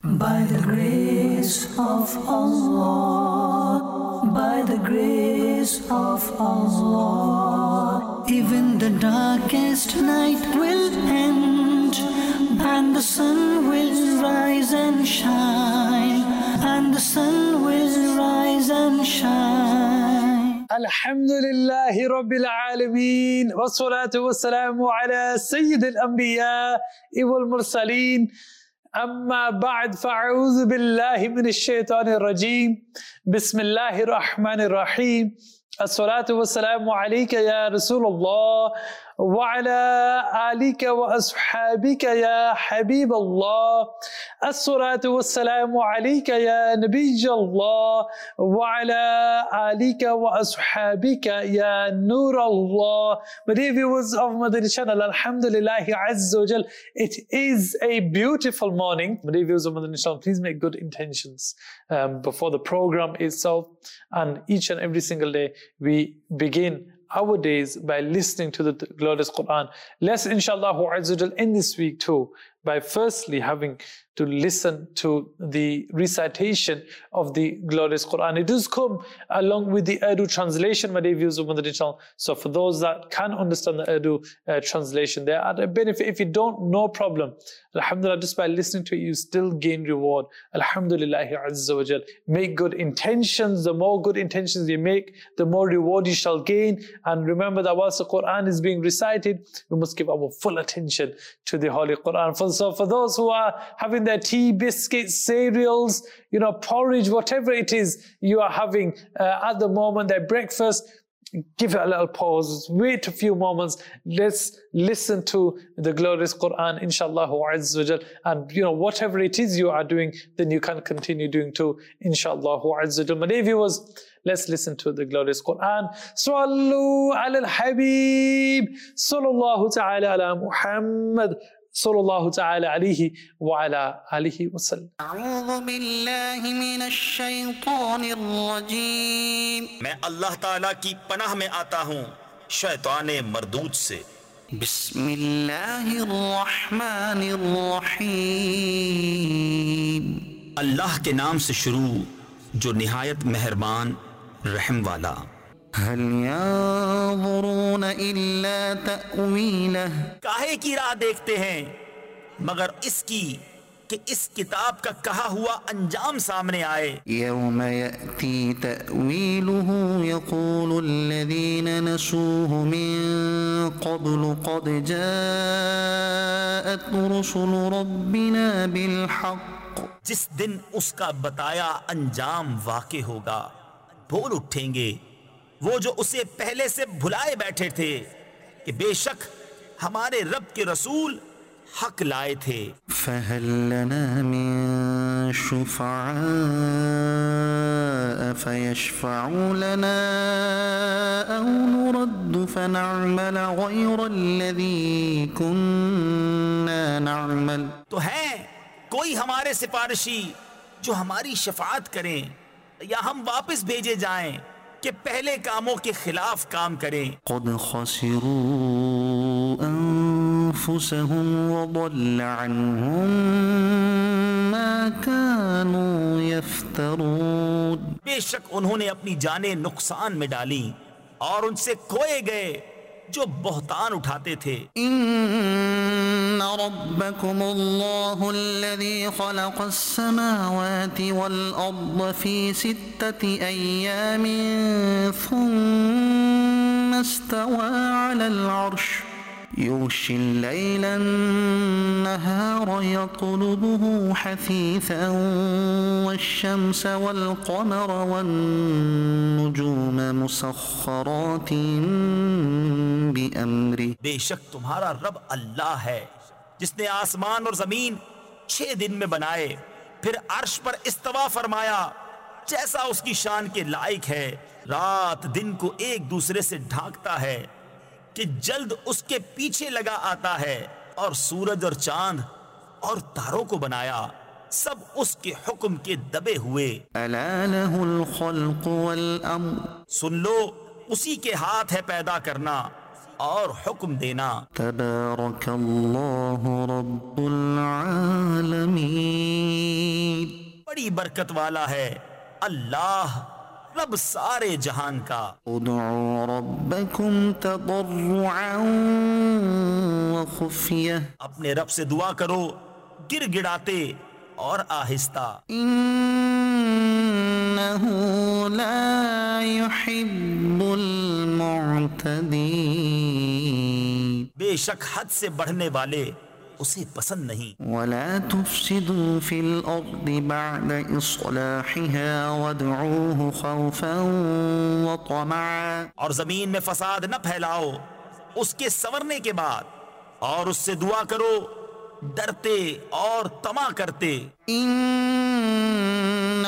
By the grace of Allah, by the grace of Allah, even the darkest night will end, and the sun will rise and shine, and the sun will rise and shine. Alhamdulillahi Rabbil Alameen, wassalatu wassalamu ala Sayyidil Anbiya wal Mursaleen. أما بعد فأعوذ بالله من الشيطان الرجيم بسم الله الرحمن الرحيم الصلاة والسلام عليك يا رسول الله وعلى آلك وأصحابك يا حبيب الله الصلاة والسلام عليك يا نبي الله وعلى آلك وأصحابك يا نور الله. My dear viewers of Madani channel, Alhamdulillah Azza wa Jal, it is a beautiful morning. My dear viewers of Madani channel, please make good intentions before the program itself, and each and every single day we begin our days by listening to the glorious Quran. Let's inshallah end this week too by firstly having to listen to the recitation of the glorious Quran. It does come along with the Urdu translation, my dear viewers of Madani channel. So for those that can understand the Urdu translation, there are a benefit. If you don't, no problem. Alhamdulillah, just by listening to it, you still gain reward. Alhamdulillah Azza wa Jal. Make good intentions. The more good intentions you make, the more reward you shall gain. And remember that whilst the Quran is being recited, we must give our full attention to the Holy Quran. So for those who are having their tea, biscuits, cereals, porridge, whatever it is you are having at the moment, their breakfast, give it a little pause, wait a few moments, let's listen to the glorious Quran, inshallah Azza wa Jal. And whatever it is you are doing, then you can continue doing too, inshallah Azza wa Jal. My dear viewers, let's listen to the glorious Quran. Sallu ala al-Habib, sallallahu ta'ala ala Muhammad, sallallahu ta'ala alayhi wa ala alihi wa sallam. A'udhu billahi minash shaytanir rajim. मैं अल्लाह ताला की पनाह में आता हूँ शैताने मरदूद से. बिस्मिल्लाहिर रहमानिर रहीम. अल्लाह के नाम से शुरू जो निहायत मेहरबान रहम वाला. हल यंज़ुरून इल्ला तअवीलह. काहे की राह देखते हैं मगर इसकी कि इस किताब का कहा हुआ अंजाम सामने आए. यौम यअती तअवीलुहु यक़ूलु अल्लज़ीना नसूहु मिन क़ब्लु क़द जाअत रुसुलु रब्बिना बिलहक़. जिस दिन उसका बताया अंजाम वाक़े होगा, बोल उठेंगे वो जो उसे पहले से भुलाए बैठे थे कि बेशक हमारे रब के रसूल हक लाए थे. फहल लना मिन शुफ़अआ फयशफ़अू लना औ नुरद्दु फनअमल गयरल्लज़ी कुन्ना नअमल. तो है कोई हमारे सिफारिशी जो हमारी शफाअत करें या हम वापस भेजे जाएं कि पहले कामों के खिलाफ काम करें. क़द ख़सिरू अन्फुसहुम वज़ल्ल अन्हुम मा कानू यफ्तरून. बेशक उन्होंने अपनी जानें नुकसान में डाली और उनसे खोए गए जो बहतान उठाते थे. इन्न रब्बकुमुल्लाहु अल्लज़ी ख़लक़स समावाति वल अर्द फ़ी सित्तति अय्यामिन थुम्मा इस्तवा अलल अर्श युग़शिल लैला अन्नहार यत्लुबुहु हसीसन वश्शम्स वल क़मर वन्नुजूम मुसख़ख़रातिन बिअम्रिही. बेशक तुम्हारा रब अल्लाह है जिसने आसमान और जमीन 6 दिन में बनाए, फिर अर्श पर इस्तवा फरमाया जैसा उसकी शान के लायक है. रात दिन को एक दूसरे से ढांकता है कि जल्द उसके पीछे लगा आता है, और सूरज और चांद और तारों को बनाया, सब उसके हुक्म के दबे हुए. अला लहुल खल्क़ु वल अम्र. सुन लो, उसी के हाथ है पैदा करना और हुक्म देना. तबारकल्लाहु रब्बुल आलमीन. बड़ी बरकत वाला है अल्लाह, रब सारे जहान का। उदउ रब्बकुम तदर्रुअन व खुफियह, अपने रब से दुआ करो गिड़गिड़ाते और आहिस्ता। इन्नहु ला युहिब्बुल मुअतदीन, बेशक हद से बढ़ने वाले उसे पसंद नहीं। वला तुफसिदू फिल अर्दि बअद इस्लाहिहा वदऊहु खौफन व तमअ, और जमीन में फसाद न फैलाओ उसके संवरने के बाद, और उससे दुआ करो डरते और तमा करते। इन्न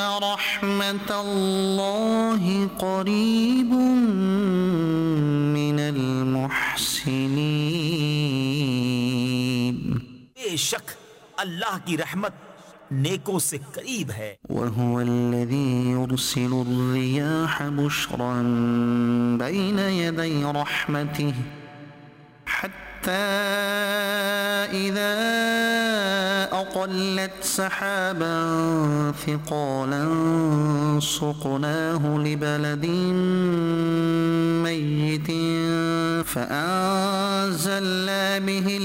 रहमतल्लाहि करीबुम मिनल मुहसिनीन, बेशक अल्लाह की रहमत नेकों से करीब है। वहुवल्लज़ी युरसिलुर्रियाह बुश्रन बैन यदै रहमतिहि हत्ता इज़ा अक़ल्लत सहाबन थिक़ालन सुक़नाहु लिबलदिन मय्यितिन फ़अंज़लना बिहिल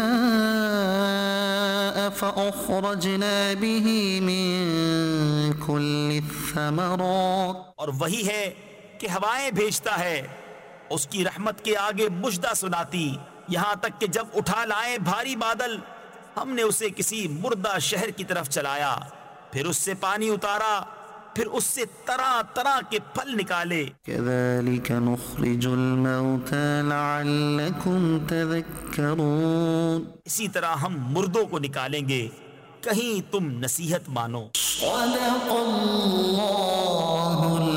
माअ फ़अख़रजना बिही मिन कुल्लि थमरात, और वही है कि हवाएं भेजता है उसकी रहमत के आगे मुजदा सुनाती, यहाँ तक कि जब उठा लाए भारी बादल हमने उसे किसी मुर्दा शहर की तरफ चलाया, फिर उससे पानी उतारा, फिर उससे तरह तरह के फल निकाले। कज़ालिक नुख़रिजुल मौता लअल्लकुम तज़क्करून, इसी तरह हम मुर्दों को निकालेंगे कहीं तुम नसीहत मानो। सदक़ल्लाहुल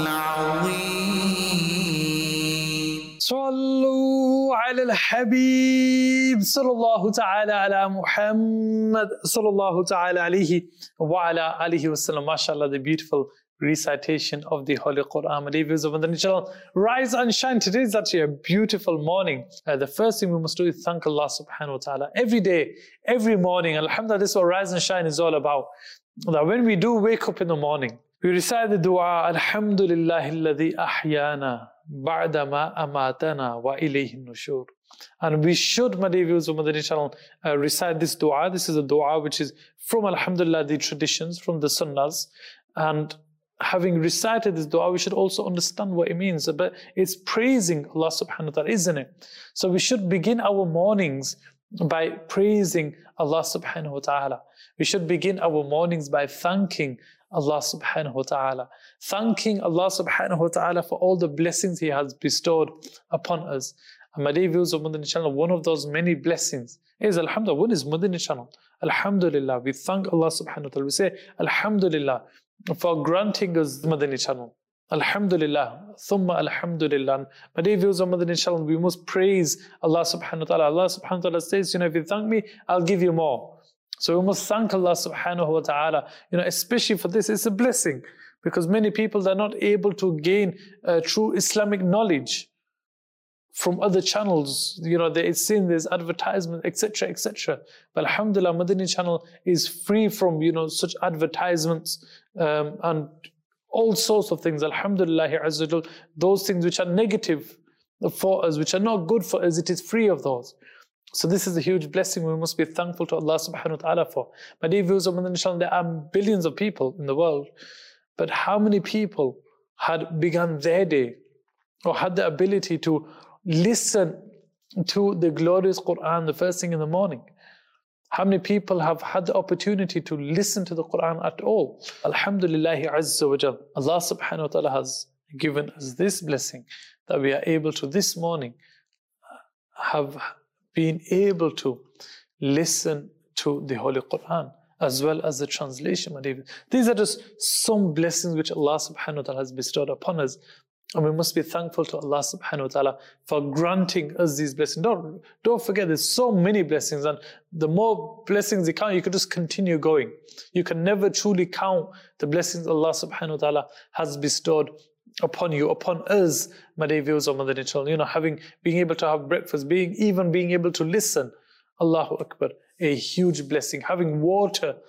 अज़ीम। सल्लू अलल हबीब सल्लल्लाहु तआला अला मुहम्मद सल्लल्लाहु तआला अलैहि व अला आलिहि वसल्लम। MashaAllah, the beautiful recitation of the Holy Quran. My dear viewers of Madani channel, rise and shine. Today is actually a beautiful morning. The first thing we must do is thank Allah subhanahu wa ta'ala. Every day, every morning, alhamdulillah, this is what rise and shine is all about. That when we do wake up in the morning, we recite the dua, Alhamdulillahi alladhi ahyana ba'da ma amatana wa ilayhi nushur. And we should, my dear viewers of Madani channel, recite this dua. This is a dua which is from, alhamdulillah, the traditions, from the sunnahs. And having recited this dua, we should also understand what it means. But it's praising Allah subhanahu wa ta'ala, isn't it? So we should begin our mornings by praising Allah subhanahu wa ta'ala. We should begin our mornings by thanking Allah subhanahu wa ta'ala. Thanking Allah subhanahu wa ta'ala for all the blessings He has bestowed upon us. And my dear viewers of Madani channel, one of those many blessings is alhamdulillah. What is Madani channel? Alhamdulillah. We thank Allah subhanahu wa ta'ala. We say alhamdulillah for granting us Madani channel. Alhamdulillah, thumma alhamdulillah. My dear viewers of Madani channel, we must praise Allah subhanahu wa ta'ala. Allah subhanahu wa ta'ala says, if you thank me, I'll give you more. So we must thank Allah subhanahu wa ta'ala. Especially for this, it's a blessing. Because many people are not able to gain true Islamic knowledge from other channels. It's seen there's advertisement, etc., etc. But alhamdulillah, Madani channel is free from, such advertisements and all sorts of things. Alhamdulillah, those things which are negative for us, which are not good for us, it is free of those. So this is a huge blessing we must be thankful to Allah subhanahu wa ta'ala for. My dear viewers of Madani channel, there are billions of people in the world, but how many people had begun their day or had the ability to listen to the glorious Quran the first thing in the morning? How many people have had the opportunity to listen to the Quran at all? Alhamdulillah Azza wa Jal. Allah subhanahu wa ta'ala has given us this blessing that we are able to this morning have been able to listen to the Holy Quran as well as the translation. These are just some blessings which Allah subhanahu wa ta'ala has bestowed upon us. And we must be thankful to Allah subhanahu wa ta'ala for granting us these blessings. Don't forget, there's so many blessings, and the more blessings you count, you could just continue going. You can never truly count the blessings Allah subhanahu wa ta'ala has bestowed upon you, upon us, my dear viewers of Madani channel. Being able to have breakfast, being able to listen. Allahu Akbar, a huge blessing. Having water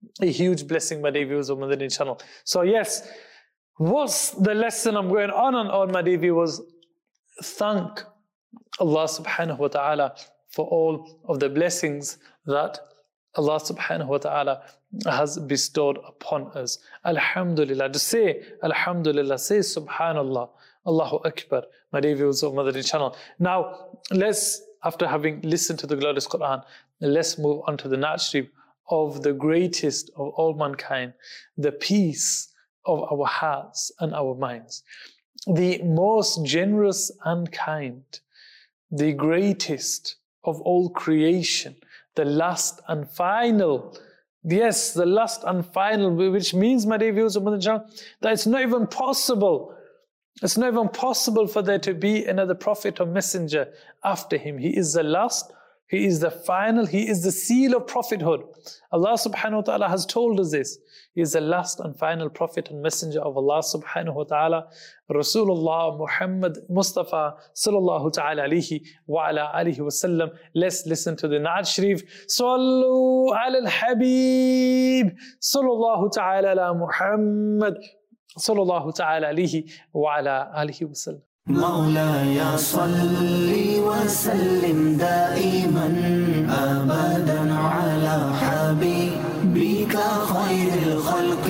a huge blessing, my dear viewers of Madani channel. So yes, what's the lesson I'm going on, my dear viewers? Thank Allah subhanahu wa ta'ala for all of the blessings that Allah subhanahu wa ta'ala has bestowed upon us. Alhamdulillah. Just say Alhamdulillah, say Subhanallah, Allahu Akbar, my dear viewers of Madani channel. Now, let's, after having listened to the glorious Quran, let's move on to the Naat Sharif of the greatest of all mankind, the peace of our hearts and our minds, the most generous and kind, the greatest of all creation, the last and final. Yes, the last and final, which means, my dear viewers of Madani channel, that it's not even possible. It's not even possible for there to be another prophet or messenger after him. He is the last, he is the final, he is the seal of prophethood. Allah subhanahu wa ta'ala has told us this. He is the last and final prophet and messenger of Allah subhanahu wa ta'ala, Rasulullah Muhammad Mustafa sallallahu ta'ala alayhi wa ala alihi wa sallam. Let's listen to the Naat Sharif. Sallu ala al-Habib sallallahu ta'ala ala Muhammad sallallahu ta'ala alayhi wa ala alihi wa sallam. مولاي صل وسلم دائما أبدا على حبيبك خير الخلق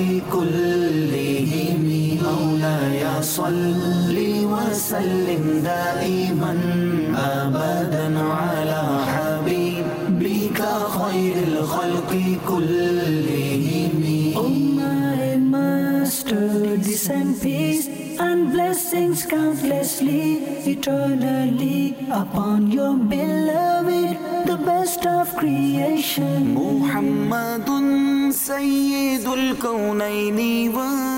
كلهم. مولاي صل وسلم دائما أبدا على حبيبك خير الخلق كلهم. Oh my Master, descend peace and blessings countlessly, eternally upon your beloved, the best of creation. محمد سيد الكونين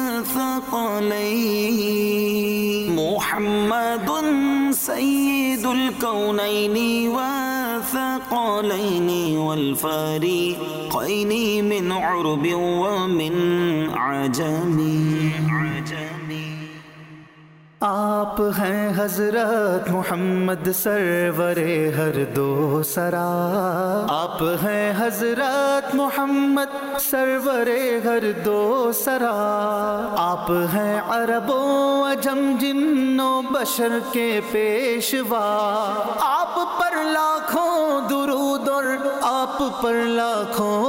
والثقلين. محمد سيد الكونين والثقلين والفريقين من عرب ومن عجم. आप हैं हजरत मोहम्मद सरवरे हर दो सरा. आप हैं हजरत मोहम्मद सरवरे हर दो सरा. आप हैं अरबो अजम जिन्नो बशर के पेशवा. आप पर लाखों दुरूद और आप पर लाखों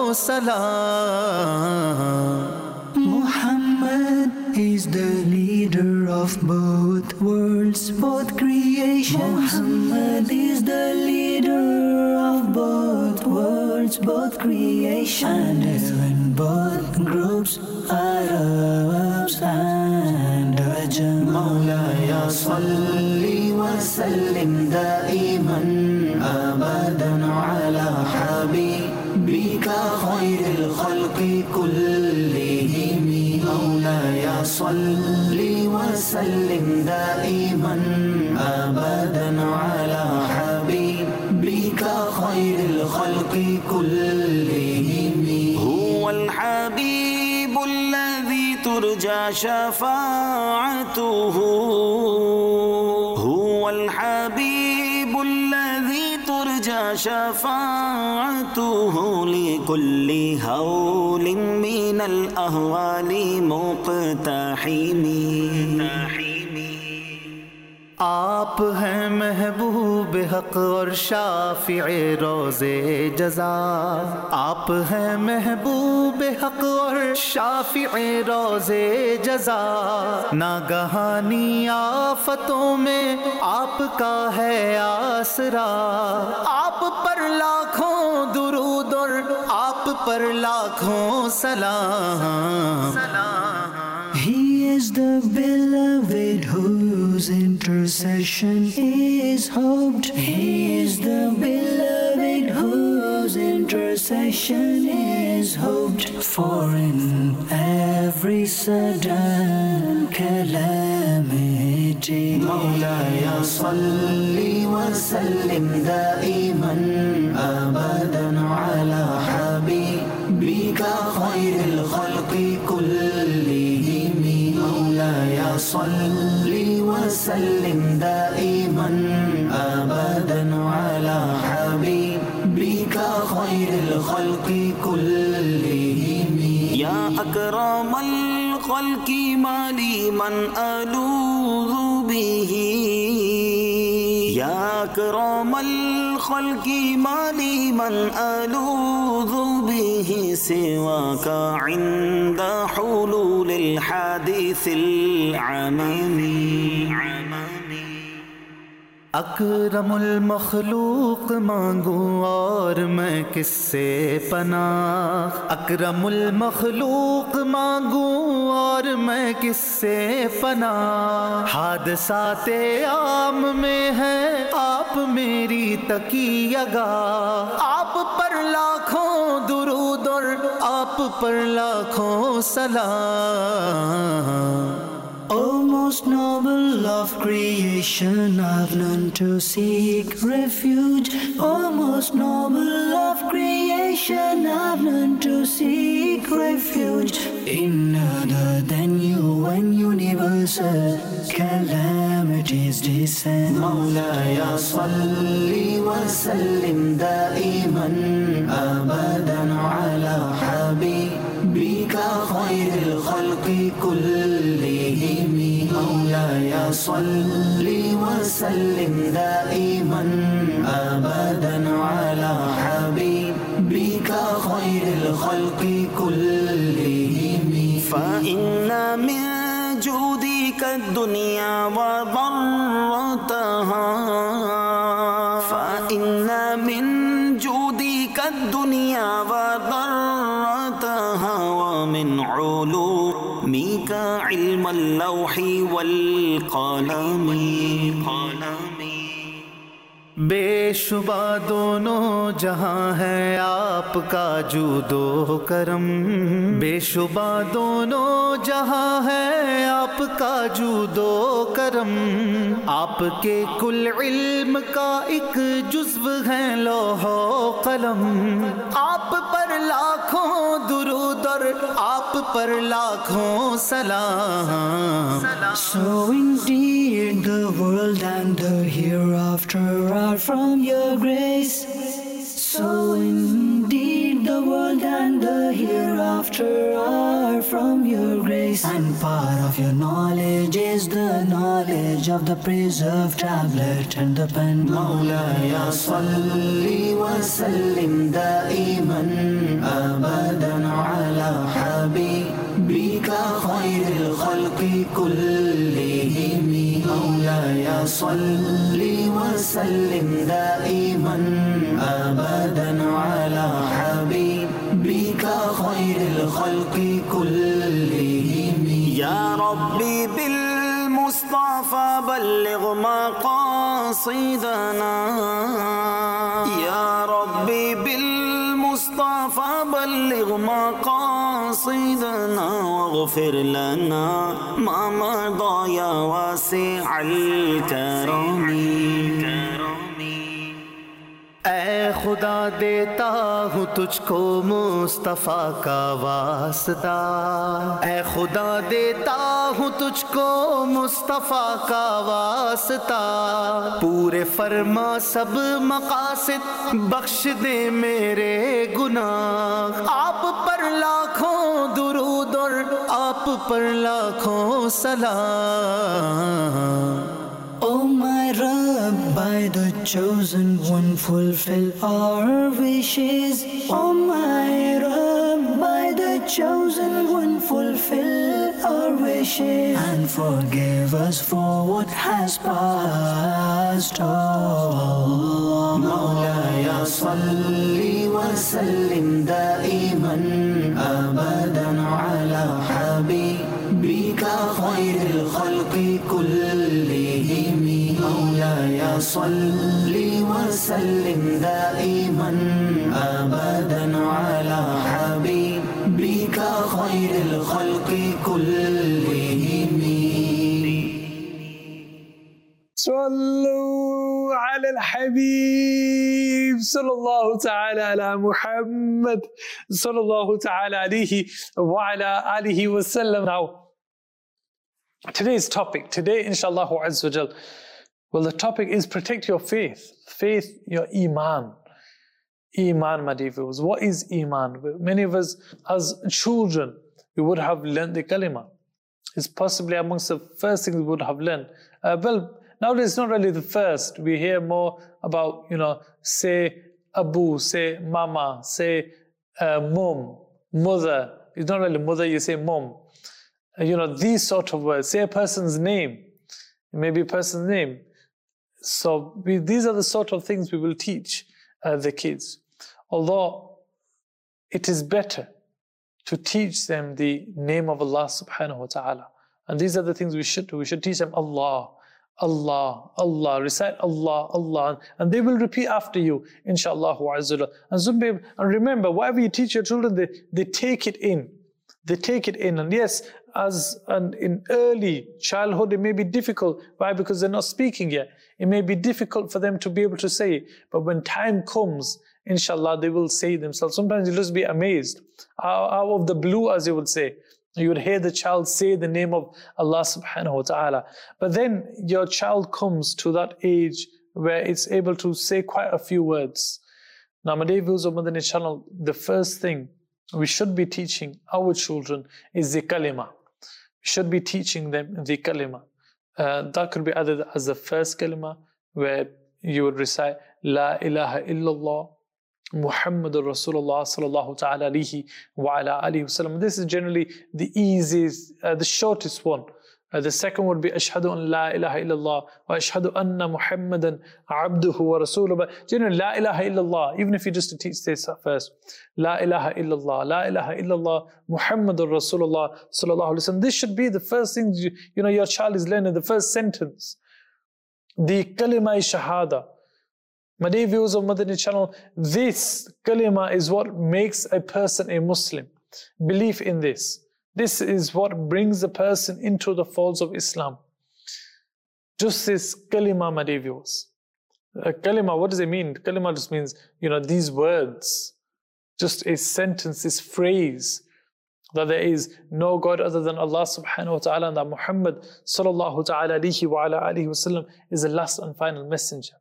सलाम. Muhammad is the leader of both worlds, both creation. Muhammad is the leader of both worlds, both creation. And when both groups, Arabs and Ajam. Mawlaya salli wa sallim da'iman abadan ala habibika khayril khalqi kullihim. مولاي صل وسلم دائما أبدا على حبيبك خير الخلق كلهم. هو الحبيب الذي ترجى شفاعته. هو الحبيب الذي ترجى شفاعته لكل هول من الأهوال مقتحم. आप हैं महबूब हक और शाफिए रोज़े जज़ा. आप हैं महबूब हक और शाफिए रोज़े जज़ा. नागहानी आफतों में आपका है आसरा. आप पर लाखों दुरूद और आप पर लाखों सलाम. He is the beloved whose intercession is hoped. He is the beloved whose intercession is hoped for in every sudden calamity. Mawlaya salli wa sallim da'iman abadan ala habibika khayril khalqi kullihim. مولاي صل وسلم دائما أبدا على حبيبك خير الخلق كلهم. अकरमल खल्की माली मन अलूज़ु बिही या अकरमल खल्की माली मन अलूज़ु बिही सिवाका इंद हुलूलिल हादिसिल अममी अकरमुल मखलूक मांगूं और मैं किससे पनाह अकरमुल मखलूक मांगूं और मैं किससे पनाह हादसाते आम में है आप मेरी तकियगाह आप पर लाखों दुरूद और आप पर लाखों सलाम O most noble of creation, I've learned to seek refuge. O most noble of creation, I've learned to seek refuge in other than you when universal calamities descend. Mawlaya salli wa sallim da'iman abadan ala habibika khayril khalqi kullihim. مولاي صل وسلم دائما أبدا على حبيبك خير الخلق كلهم فإن من جودك الدنيا وضرتها فإن من جودك الدنيا وضرتها ومن علومك علم اللوح والقلم बेशुबा दोनों जहां है आपका judo करम बेशुबा दोनों जहां है आपका judo करम आपके कुल इल्म का एक जुज़्व है लौहो कलम आप पर लाखों दुरूद और आप पर लाखों सलाम So indeed the world and the hereafter are from your grace. So indeed the world and the hereafter are from your grace. And part of your knowledge is the knowledge of the preserved tablet and the pen. Mawlaya salli wa sallim da'iman abadan ala habibika khayril khalqi kullihim. مولاي صل وسلم دائما أبدا على حبيبك خير الخلق كلهم يا ربي بالمصطفى بلغ مقاصدنا يا ربي بالمصطفى بلغ مقاصدنا واغفر لنا ما مضى يا واسع الكرم ऐ खुदा देता हूँ तुझको मुस्तफ़ा का वास्ता ऐ खुदा देता हूँ तुझको मुस्तफ़ा का वास्ता पूरे फरमा सब मकासिद बख्श दे मेरे गुनाह आप पर लाखों दुरूद और आप पर लाखों सलाम Oh my Rabb, by the chosen one fulfill our wishes. Oh my Rabb, by the chosen one fulfill our wishes. And forgive us for what has passed. Oh Allah. Mawlaya salli wa sallim da'iman abadan ala habibika khayril khalqi kullihim. مولاي صل وسلم دائما أبدا على حبيبك خير الخلق كلهم صلوا على الحبيب صلى الله تعالى على محمد صلى الله تعالى عليه وعلى آله وسلم. Now, today's topic, inshallah azza wa jal, well, the topic is protect your faith, your iman. Iman, my dear viewers. What is iman? Many of us as children, we would have learned the kalima. It's possibly amongst the first things we would have learned. Well, nowadays it's not really the first. We hear more about, say Abu, say Mama, say Mom, mother. It's not really mother, you say Mom. These sort of words. Say a person's name. It may be a person's name. So these are the sort of things we will teach the kids. Although it is better to teach them the name of Allah subhanahu wa ta'ala. And these are the things we should do. We should teach them Allah, Allah, Allah. Recite Allah, Allah. And they will repeat after you, inshaAllah azza. And remember, whatever you teach your children, they take it in. They take it in. And yes, in early childhood, it may be difficult. Why? Because they're not speaking yet. It may be difficult for them to be able to say it. But when time comes, inshallah, they will say it themselves. Sometimes you'll just be amazed. Out of the blue, as you would say. You would hear the child say the name of Allah subhanahu wa ta'ala. But then your child comes to that age where it's able to say quite a few words. Now, my dear viewers of Madani channel, the first thing we should be teaching our children is the kalima. We should be teaching them the kalima. That could be either as the first kalima, where you would recite La ilaha illallah Muhammadur Rasulullah sallallahu ta'ala alihi wa ala alihi wasallam. This is generally the easiest, the shortest one. The second would be Ashhadu an la ilaha illallah wa ashhadu anna Muhammadan abduhu wa rasuluhu. But generally, la ilaha illallah, even if you just teach this first. La ilaha illallah, la ilaha illallah Muhammadur Rasulullah sallallahu alaihi wasallam. This should be the first thing your child is learning, the first sentence. The kalima-i-shahada. My dear viewers of Madani channel, this kalima is what makes a person a Muslim. Belief in this. This is what brings the person into the folds of Islam. Just this kalima, my dear viewers. Kalima, what does it mean? Kalima just means, these words. Just a sentence, this phrase. That there is no God other than Allah subhanahu wa ta'ala, and that Muhammad sallallahu ta'ala alihi wa ala alihi wasallam is the last and final messenger.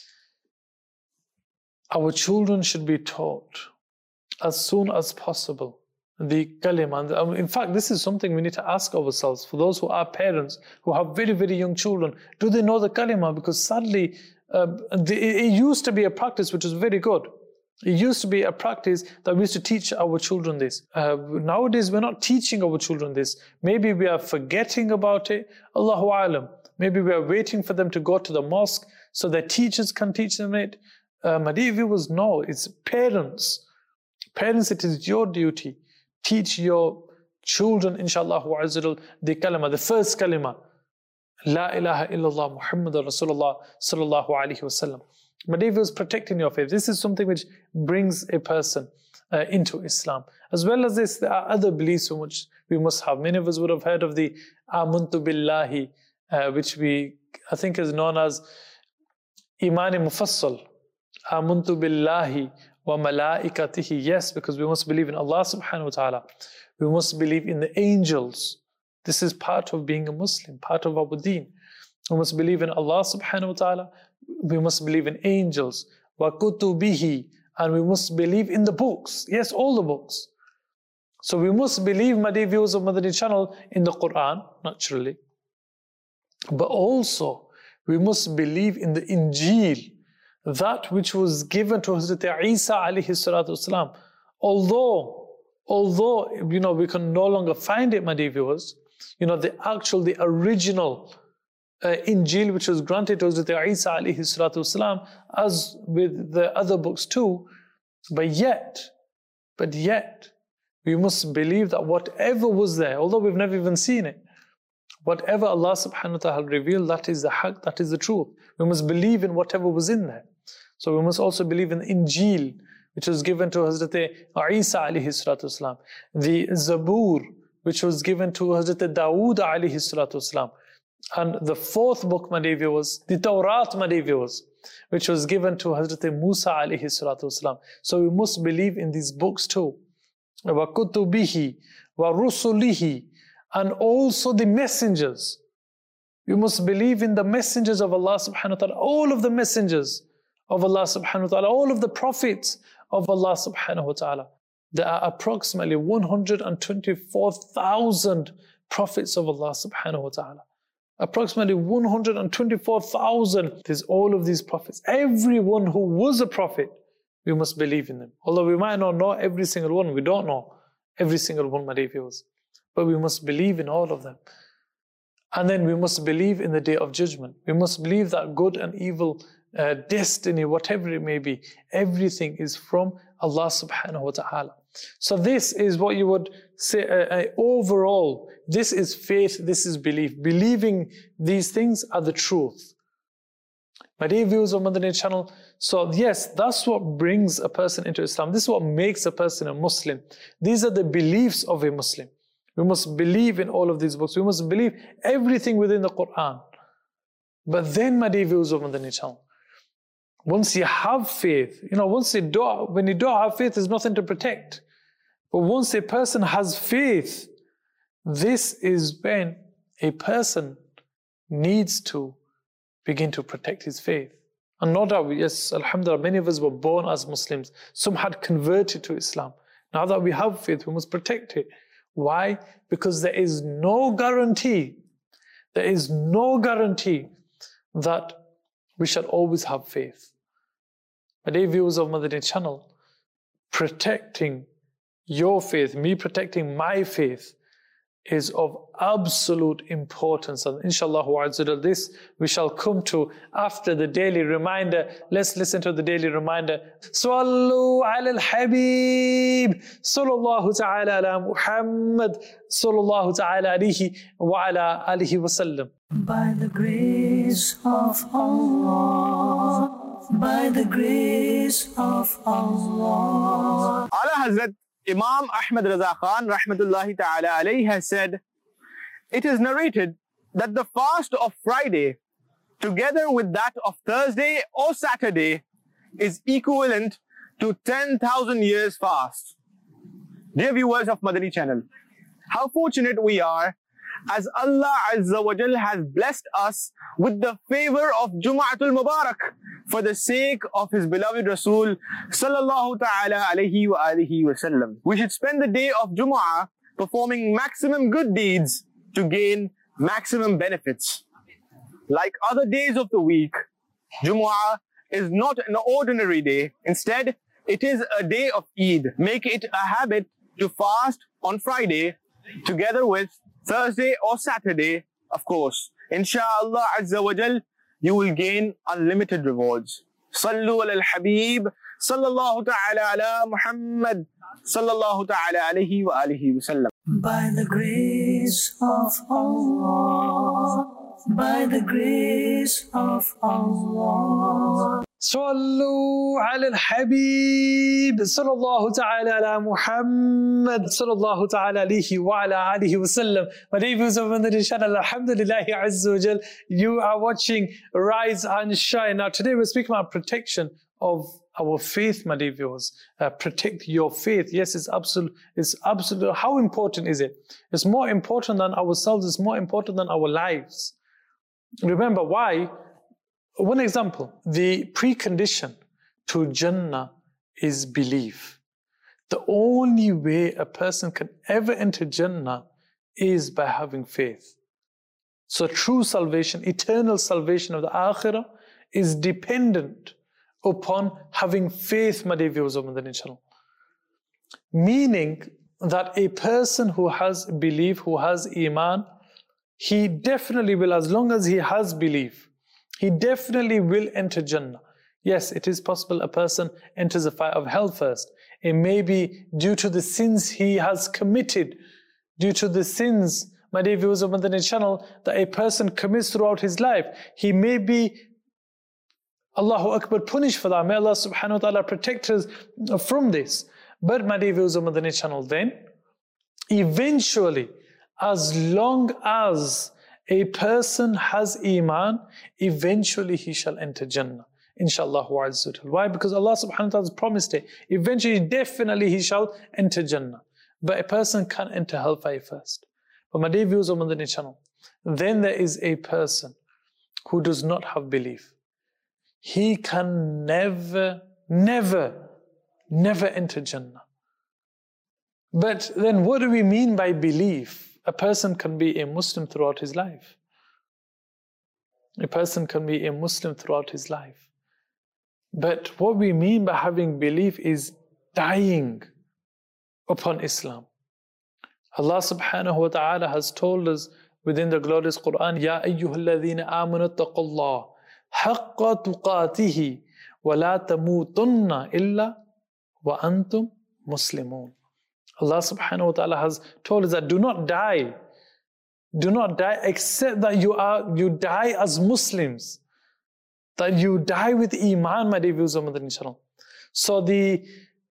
Our children should be taught as soon as possible the kalima. In fact, this is something we need to ask ourselves. For those who are parents, who have very, very young children, do they know the kalima? Because sadly, it used to be a practice which was very good. It used to be a practice that we used to teach our children this. Nowadays, we're not teaching our children this. Maybe we are forgetting about it. Allahu alam. Maybe we are waiting for them to go to the mosque so their teachers can teach them it. My dear viewers, no, it's parents. Parents, it is your duty. Teach your children, inshallah, the kalima, the first kalima. La ilaha illallah Muhammadur Rasulullah sallallahu alaihi wasallam. My dear viewers, protecting your faith. This is something which brings a person into Islam. As well as this, there are other beliefs which we must have. Many of us would have heard of the Amantu Billahi, which I think is known as Imani Mufassal. Amantu Billahi wa malaikatihi. Yes, because we must believe in Allah subhanahu wa ta'ala. We must believe in the angels. This is part of being a Muslim, part of our deen. We must believe in Allah subhanahu wa ta'ala. We must believe in angels. Wa kutubihi. And we must believe in the books. Yes, all the books. So we must believe, my dear viewers of Madani channel, in the Quran, naturally. But also, we must believe in the Injil, that which was given to Hazrat Isa alayhi salatu wasalam. Although, we can no longer find it, my dear viewers, the original Injil which was granted to Hazrat Isa alayhi salatu wasalam, as with the other books too, but yet, we must believe that whatever was there, although we've never even seen it, whatever Allah subhanahu wa ta'ala revealed, that is the haqq, that is the truth. We must believe in whatever was in there. So we must also believe in the Injil, which was given to Hazrat Isa alayhi salatu wasalam. The Zabur, which was given to Hazrat Dawood alayhi salatu wasalam. And the fourth book, my dear viewers, the Tawrat, my dear viewers, which was given to Hazrat Musa alayhi salatu wasalam. So we must believe in these books too. Wa kutubihi, wa rusulihi, and also the messengers. We must believe in the messengers of Allah subhanahu wa ta'ala, all of the messengers of Allah subhanahu wa ta'ala, all of the prophets of Allah subhanahu wa ta'ala. There are approximately 124,000 prophets of Allah subhanahu wa ta'ala. Approximately 124,000. There's all of these prophets. Everyone who was a prophet, we must believe in them. Although we might not know every single one, we don't know every single one, my dear viewers. But we must believe in all of them. And then we must believe in the Day of Judgment. We must believe that good and evil, destiny, whatever it may be, everything is from Allah subhanahu wa ta'ala. So this is what you would say overall. This is faith, this is belief. Believing these things are the truth. My dear viewers of Madani channel, so yes, that's what brings a person into Islam. This is what makes a person a Muslim. These are the beliefs of a Muslim. We must believe in all of these books. We must believe everything within the Quran. But then, my dear viewers of Madani channel, once you have faith, when you don't have faith, there's nothing to protect. But once a person has faith, this is when a person needs to begin to protect his faith. And no doubt, yes, alhamdulillah, many of us were born as Muslims. Some had converted to Islam. Now that we have faith, we must protect it. Why? Because there is no guarantee. There is no guarantee that we shall always have faith. My dear viewers of Madani channel, protecting your faith, me protecting my faith, is of absolute importance. And inshallah, this we shall come to after the daily reminder. Let's listen to the daily reminder. Sallu ala al-Habib, sallallahu ta'ala ala Muhammad, sallallahu ta'ala alihi wa ala alihi wa sallam. By the grace of Allah, by the grace of Allah. Ala Hazrat Imam Ahmad Raza Khan rahmatullahi ta'ala alayhi has said, it is narrated that the fast of Friday together with that of Thursday or Saturday is equivalent to 10,000 years fast. Dear viewers of Madani channel, how fortunate we are as Allah Azza wa Jal has blessed us with the favor of Jum'atul Mubarak for the sake of His beloved Rasul sallallahu ta'ala alayhi wa alihi wa sallam. We should spend the day of Jum'ah performing maximum good deeds to gain maximum benefits. Like other days of the week, Jum'ah is not an ordinary day. Instead, it is a day of Eid. Make it a habit to fast on Friday together with Thursday or Saturday, of course. Insha'Allah Azza wa Jal, you will gain unlimited rewards. Sallu ala al-Habib, sallallahu ta'ala ala Muhammad, sallallahu ta'ala alayhi wa alihi wa sallam. By the grace of Allah, by the grace of Allah. Sallu ala al-Habib, sallallahu ta'ala ala Muhammad, sallallahu ta'ala alihi wa ala alihi wa sallam. My dear viewers of Madani channel, alhamdulillah azza wa jal, you are watching Rise and Shine. Now today we're speaking about protection of our faith, my dear viewers. Protect your faith. Yes, it's absolute. How important is it? It's more important than ourselves. It's more important than our lives. Remember why? One example, the precondition to Jannah is belief. The only way a person can ever enter Jannah is by having faith. So true salvation, eternal salvation of the Akhirah is dependent upon having faith, my dear viewers of Madani channel. Meaning that a person who has belief, who has Iman, he definitely will, as long as he has belief, he definitely will enter Jannah. Yes, it is possible a person enters the fire of hell first. It may be due to the sins he has committed, due to the sins, my dear viewers of Madani channel, that a person commits throughout his life. He may be, Allahu Akbar, punished for that. May Allah subhanahu wa ta'ala protect us from this. But my dear viewers of Madani channel, then, eventually, as long as a person has Iman, eventually he shall enter Jannah. Inshallah. Why? Because Allah subhanahu wa ta'ala has promised it. Eventually, definitely he shall enter Jannah. But a person can't enter hellfire first. But my dear viewers of Madani channel, then there is a person who does not have belief. He can never enter Jannah. But then what do we mean by belief? A person can be a Muslim throughout his life. A person can be a Muslim throughout his life. But what we mean by having belief is dying upon Islam. Allah subhanahu wa ta'ala has told us within the glorious Quran, Ya ayyuhalladhina amanu taqullah haqqa tuqatihi wa la tamutunna illa wa antum muslimun. Allah subhanahu wa ta'ala has told us that do not die except that you die as Muslims, that you die with Iman, my dear viewers of Madani Channel. So the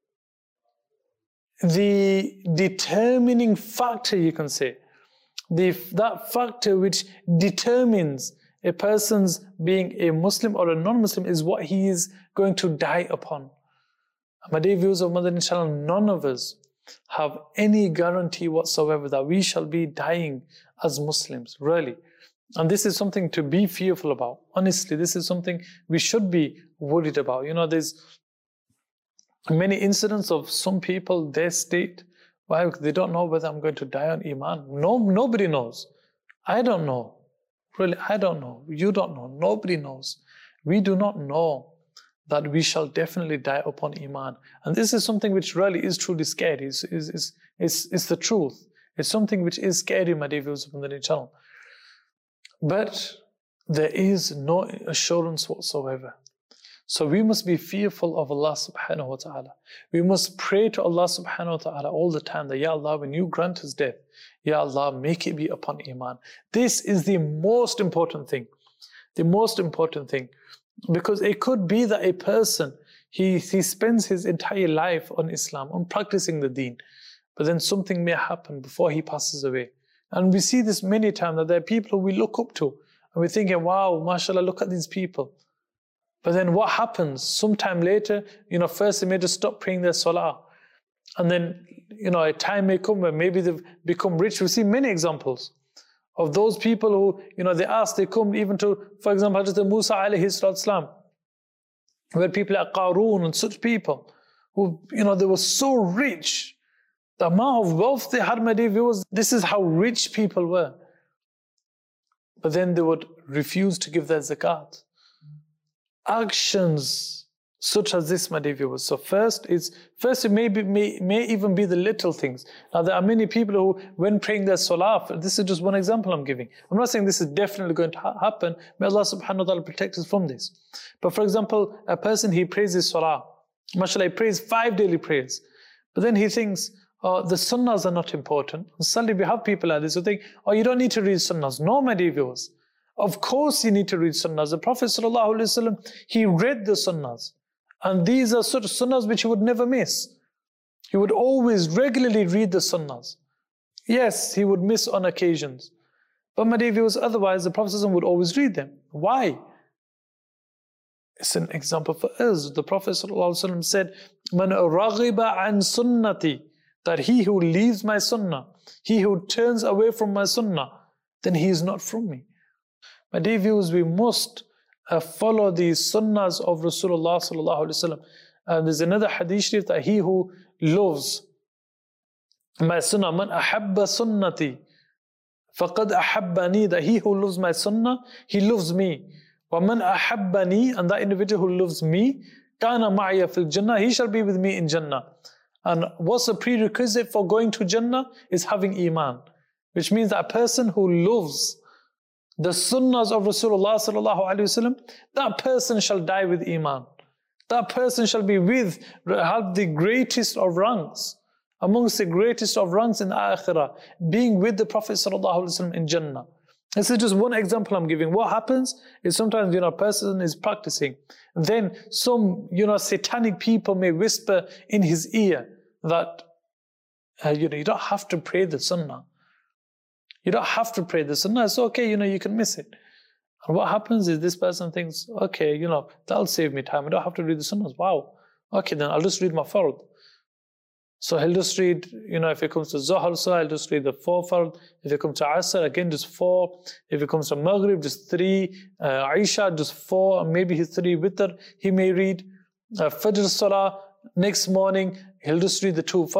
determining factor, you can say, that factor which determines a person's being a Muslim or a non-Muslim is what he is going to die upon. My dear viewers of Madani Channel, none of us have any guarantee whatsoever that we shall be dying as Muslims, really. And this is something to be fearful about. Honestly, this is something we should be worried about. You know, there's many incidents of some people, they state, why they don't know whether I'm going to die on Iman. No, nobody knows. I don't know. Really, I don't know. You don't know. Nobody knows. We do not know that we shall definitely die upon Iman. And this is something which really is truly scary. It's the truth. It's something which is scary, my dear viewers on the channel. But there is no assurance whatsoever. So we must be fearful of Allah subhanahu wa ta'ala. We must pray to Allah subhanahu wa ta'ala all the time that, Ya Allah, when you grant us death, Ya Allah, make it be upon Iman. This is the most important thing. The most important thing. Because it could be that a person, he spends his entire life on Islam, on practicing the deen, but then something may happen before he passes away. And we see this many times, that there are people who we look up to, and we're thinking, wow, mashallah, look at these people. But then what happens? Sometime later, first they may just stop praying their salah. And then, a time may come where maybe they've become rich. We see many examples of those people who, they come even to, for example, Hazrat Musa alayhi salam, where people like Qarun and such people who, they were so rich. The amount of wealth they had, my dear viewers, this is how rich people were. But then they would refuse to give their zakat. Actions such as this, my dear viewers. So first it may even be the little things. Now there are many people who, when praying their salah, this is just one example I'm giving. I'm not saying this is definitely going to happen. May Allah subhanahu wa ta'ala protect us from this. But for example, a person, he prays his salah. MashaAllah, he prays 5 daily prayers. But then he thinks, the sunnahs are not important. And suddenly we have people like this who think, you don't need to read sunnahs. No, my dear viewers. Of course you need to read sunnahs. The Prophet ﷺ, he read the sunnahs. And these are sort of sunnahs which he would never miss. He would always regularly read the sunnahs. Yes, he would miss on occasions. But my dear viewers, otherwise the Prophet ﷺ would always read them. Why? It's an example for us. The Prophet ﷺ said, Man raghiba an sunnati, that he who leaves my sunnah, he who turns away from my sunnah, then he is not from me. My dear viewers, we must follow the sunnahs of Rasulullah sallallahu alaihi wasallam. And there's another hadith sharif that he who loves my sunnah, man ahabba sunnati, faqad ahabbani, that he who loves my sunnah, he loves me. Wa man ahabbani, and that individual who loves me, kana ma'ya fil jannah, he shall be with me in Jannah. And what's the prerequisite for going to Jannah is having Iman, which means that a person who loves the sunnahs of Rasulullah sallallahu alaihi wasallam, that person shall die with Iman. That person shall be have the greatest of ranks, amongst the greatest of ranks in the akhirah, being with the Prophet sallallahu alaihi wasallam in Jannah. This is just one example I'm giving. What happens is sometimes, a person is practicing. Then some, satanic people may whisper in his ear that, you don't have to pray the sunnah. You don't have to pray the sunnah. It's okay, you can miss it. And what happens is this person thinks, okay, that'll save me time. I don't have to read the sunnahs. Wow. Okay, then I'll just read my fard. So he'll just read, if it comes to Zuhr, so I'll just read the 4 fard. If it comes to Asr, again, just 4. If it comes to Maghrib, just 3. Isha, just 4. Maybe his 3 witr, he may read. Fajr Salah, next morning, he'll just read the 2 fard.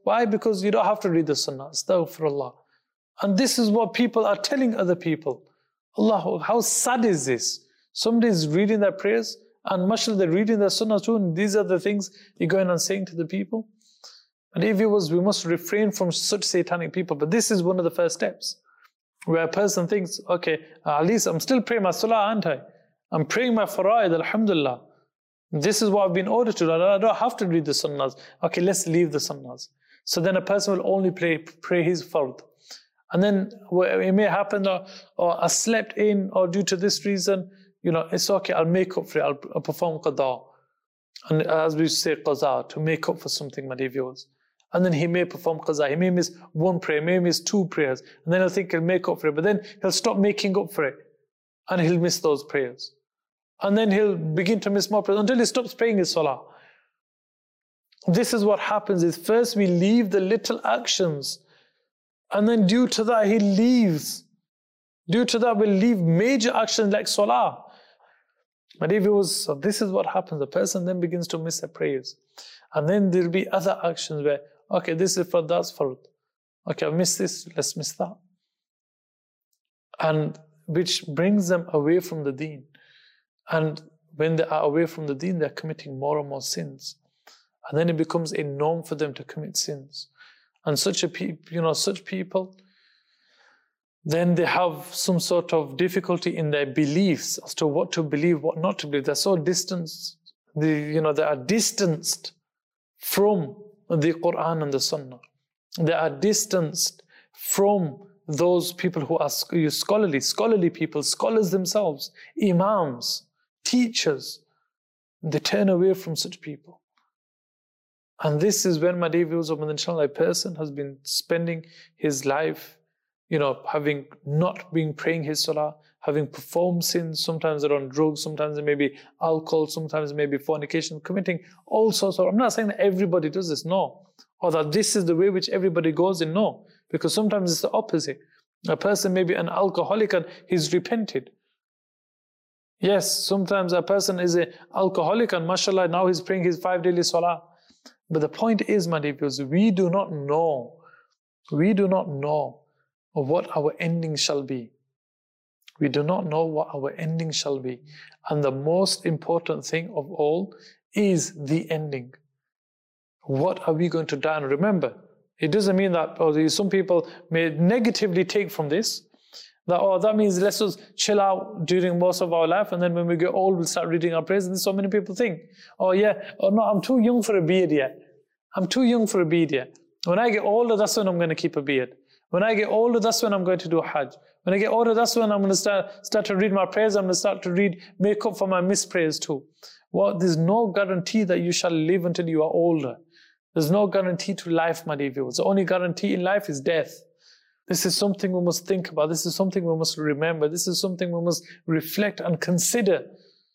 Why? Because you don't have to read the sunnah. Astaghfirullah. And this is what people are telling other people. Allah, how sad is this? Somebody is reading their prayers and mashallah they're reading their sunnah too, and these are the things you're going and saying to the people. And if it was, we must refrain from such satanic people. But this is one of the first steps, where a person thinks, okay, at least I'm still praying my salah, aren't I? I'm praying my fara'id, alhamdulillah. This is what I've been ordered to do. I don't have to read the sunnahs. Okay, let's leave the sunnahs. So then a person will only pray his fard. And then it may happen, or I slept in, or due to this reason, it's okay, I'll make up for it, I'll perform qada. And as we say, qaza, to make up for something, my dear viewers. And then he may perform qaza, he may miss one prayer, may miss two prayers, and then he'll think he'll make up for it, but then he'll stop making up for it, and he'll miss those prayers. And then he'll begin to miss more prayers, until he stops praying his salah. This is what happens, is first we leave the little actions, and then due to that he leaves. Due to that we'll leave major actions like salah. But if it was, so this is what happens, the person then begins to miss their prayers. And then there'll be other actions where, okay, this is fard, that's fard. Okay, I've missed this, let's miss that. And which brings them away from the deen. And when they are away from the deen, they're committing more and more sins. And then it becomes a norm for them to commit sins. And such people, then they have some sort of difficulty in their beliefs as to what to believe, what not to believe. They're so distanced, they are distanced from the Quran and the Sunnah. They are distanced from those people who are scholarly people, scholars themselves, imams, teachers. They turn away from such people. And this is when, my dear viewers, inshallah, a person has been spending his life, having not been praying his salah, having performed sins. Sometimes they're on drugs, sometimes it may be alcohol, sometimes it may be fornication, committing all sorts of. I'm not saying that everybody does this, no. Or that this is the way which everybody goes in, no. Because sometimes it's the opposite. A person may be an alcoholic and he's repented. Yes, sometimes a person is an alcoholic and mashallah, now he's praying his 5 daily salah. But the point is, my dear viewers, we do not know what our ending shall be. We do not know what our ending shall be. And the most important thing of all is the ending. What are we going to die? And remember, it doesn't mean that, some people may negatively take from this, that means let's just chill out during most of our life, and then when we get old, we'll start reading our prayers. And so many people think, no, I'm too young for a beard yet. I'm too young for a beard yet. When I get older, that's when I'm going to keep a beard. When I get older, that's when I'm going to do Hajj. When I get older, that's when I'm going to start to read my prayers. I'm going to start to make up for my missed prayers too. Well, there's no guarantee that you shall live until you are older. There's no guarantee to life, my dear viewers. The only guarantee in life is death. This is something we must think about. This is something we must remember. This is something we must reflect and consider.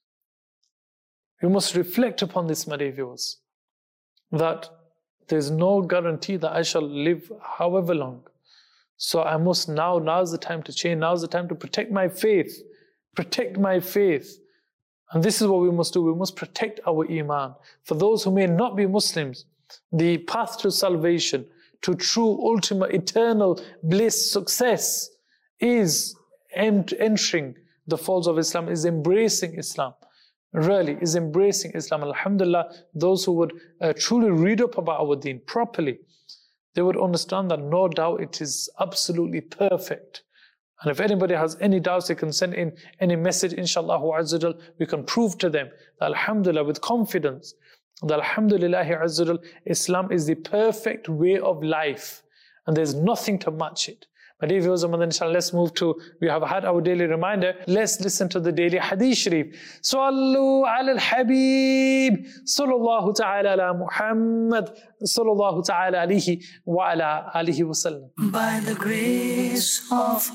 We must reflect upon this, my dear viewers, that there's no guarantee that I shall live however long. So I must now's the time to change. Now's the time to protect my faith. Protect my faith. And this is what we must do. We must protect our iman. For those who may not be Muslims, the path to salvation, to true, ultimate, eternal bliss, success, is entering the folds of Islam, is embracing Islam. Really, is embracing Islam. Alhamdulillah, those who would truly read up about our deen properly, they would understand that no doubt it is absolutely perfect. And if anybody has any doubts, they can send in any message, inshallah, we can prove to them that alhamdulillah, with confidence, that alhamdulillah, Islam is the perfect way of life. And there's nothing to match it. But if inshallah, let's move to, we have had our daily reminder. Let's listen to the daily hadith sharif. Sallu ala al-habib, sallallahu ta'ala ala Muhammad, sallallahu ta'ala alihi wa ala alihi wa sallam. By the grace of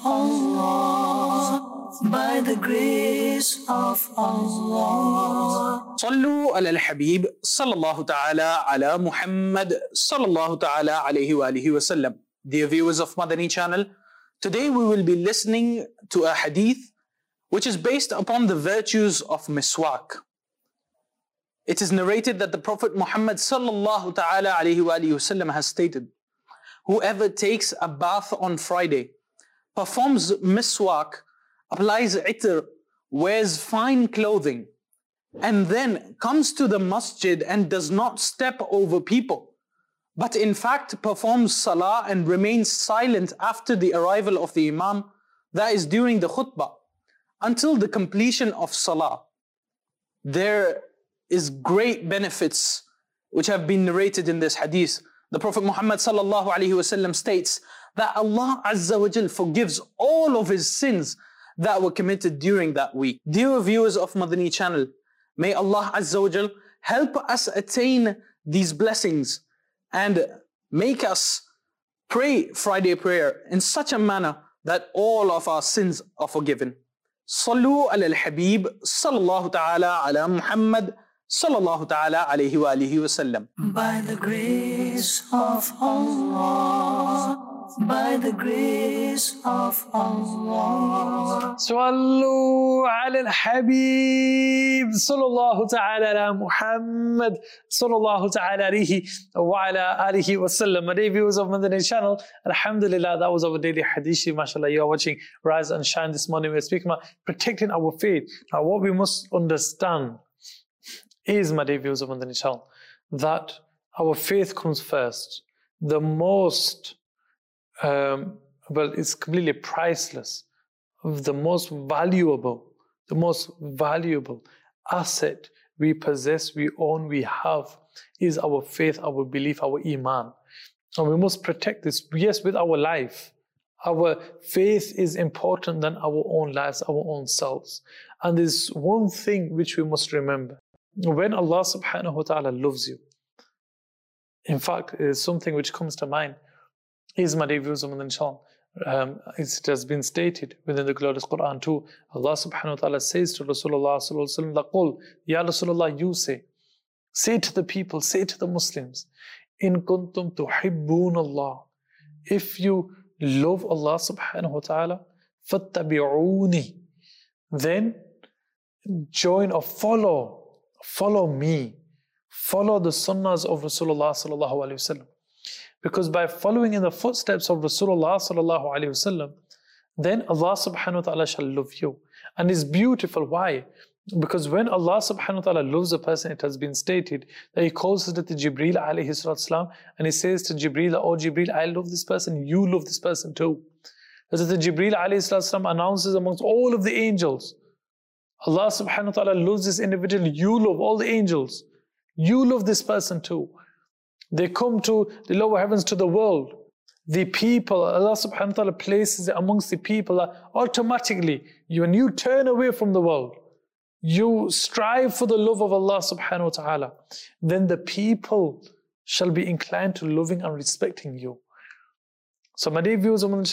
Allah, by the grace of Allah. Sallu ala al-habib, sallallahu ta'ala ala Muhammad, sallallahu ta'ala alayhi wa alihi wa sallam. Dear viewers of Madani channel, today we will be listening to a hadith which is based upon the virtues of miswak. It is narrated that the Prophet Muhammad sallallahu ta'ala alayhi wa sallam has stated, whoever takes a bath on Friday, performs miswak, applies itr, wears fine clothing, and then comes to the masjid and does not step over people, but in fact performs salah and remains silent after the arrival of the imam, that is during the khutbah, until the completion of salah. There is great benefits which have been narrated in this hadith. The Prophet Muhammad sallallahu alaihi wasallam states that Allah Azza wa Jal forgives all of his sins that were committed during that week. Dear viewers of Madani channel, may Allah Azza wa Jal help us attain these blessings and make us pray Friday prayer in such a manner that all of our sins are forgiven. Sallu ala al-Habib sallallahu ta'ala ala Muhammad sallallahu ta'ala alayhi wa alihi wa sallam. By the grace of Allah, by the grace of Allah. Sallu ala al-Habib sallallahu ta'ala ala Muhammad sallallahu ta'ala alayhi wa ala alihi wa sallam. My dear viewers of Madani channel, alhamdulillah, that was our daily hadith. MashaAllah, you are watching Rise and Shine this morning. We're speaking about protecting our faith. Now, what we must understand is, my dear viewers of Madani channel, that our faith comes first. The most, it's completely priceless. The most valuable asset we possess, we own, we have, is our faith, our belief, our iman. And we must protect this, yes, with our life. Our faith is important than our own lives, our own selves. And there's one thing which we must remember. When Allah subhanahu wa ta'ala loves you, in fact, is something which comes to mind, is, my dear viewers of Madani channel, it has been stated within the glorious Quran too. Allah subhanahu wa ta'ala says to Rasulullah sallallahu alaihi wasallam, "Qul ya Rasulullah, you say to the people, say to the Muslims, in kuntum tuhibbun Allah, if you love Allah subhanahu wa ta'ala, fattabi'uni, then join or follow me, follow the sunnahs of Rasulullah sallallahu alaihi wasallam. Because by following in the footsteps of Rasulullah sallallahu alaihi wasallam, then Allah subhanahu wa ta'ala shall love you." And it's beautiful. Why? Because when Allah subhanahu wa ta'ala loves a person, it has been stated that He calls it to Jibreel alayhi salatu and He says to Jibreel, "Oh Jibreel, I love this person, you love this person too." Hazrat Jibreel alayhi salatu announces amongst all of the angels, Allah subhanahu wa ta'ala loves this individual, you love all the angels, you love this person too. They come to the lower heavens, to the world. The people, Allah subhanahu wa ta'ala places it amongst the people that automatically, when you turn away from the world, you strive for the love of Allah subhanahu wa ta'ala, then the people shall be inclined to loving and respecting you. So my dear viewers of Madani